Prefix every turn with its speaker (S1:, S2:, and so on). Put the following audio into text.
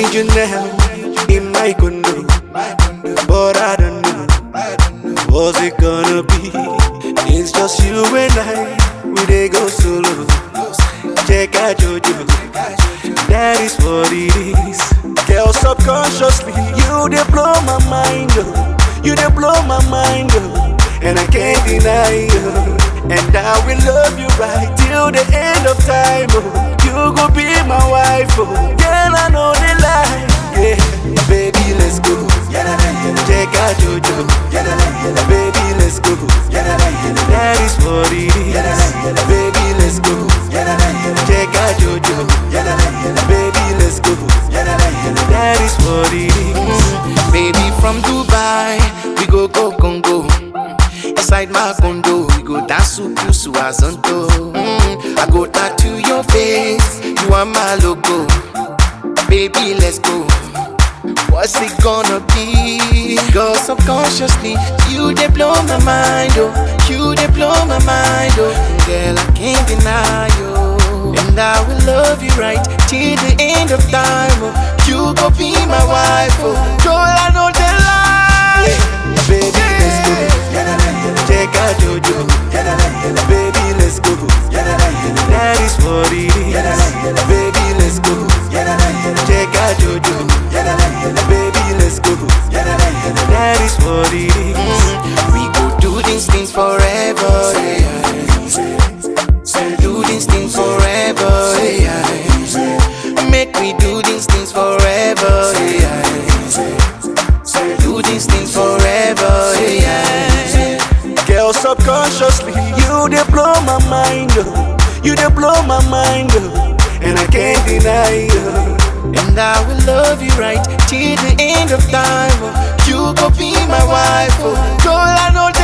S1: need you now in my condo, but I don't know what's it gonna be. It's just you and I, we dey go solo. Check out Jojo, that is what it is. Girl, subconsciously, you dey blow my mind, oh. You dey blow my mind, oh. And I can't deny you. And I will love you right till the end of time, oh. You go be my wife, oh. Girl, I know the lie, yeah. Baby, let's go. Check out Jojo, baby, let's go. That is what it is. Baby, let's go. Check out Jojo, baby, let's go. That is what it is.
S2: Baby, from Dubai, we go Congo. Inside my condo, we go dance to Azonto. I go tattoo your face, you are my logo. Baby, let's go. What's it gonna be? Girl, subconsciously, you dey blow my mind, oh. You dey blow my mind, oh. Girl, I can't deny you. And I will love you right till the end of time, oh. You go be my wife, oh. Girl, I know the lie.
S1: Baby, let's go. Check out Jojo, baby, let's go. That is what it is. Baby, let's go. Check out Jojo, baby, let's go. That is what it is.
S2: We go do these things forever, yeah. Do these things forever, yeah. Make we do these things forever, yeah. Do these things forever, yeah.
S1: Girl, subconsciously, you dey blow my mind, oh. You dey blow my mind, oh. And I can't deny you.
S2: And I will love you right till the end of time, oh. You go be my wife, oh. Girl, I know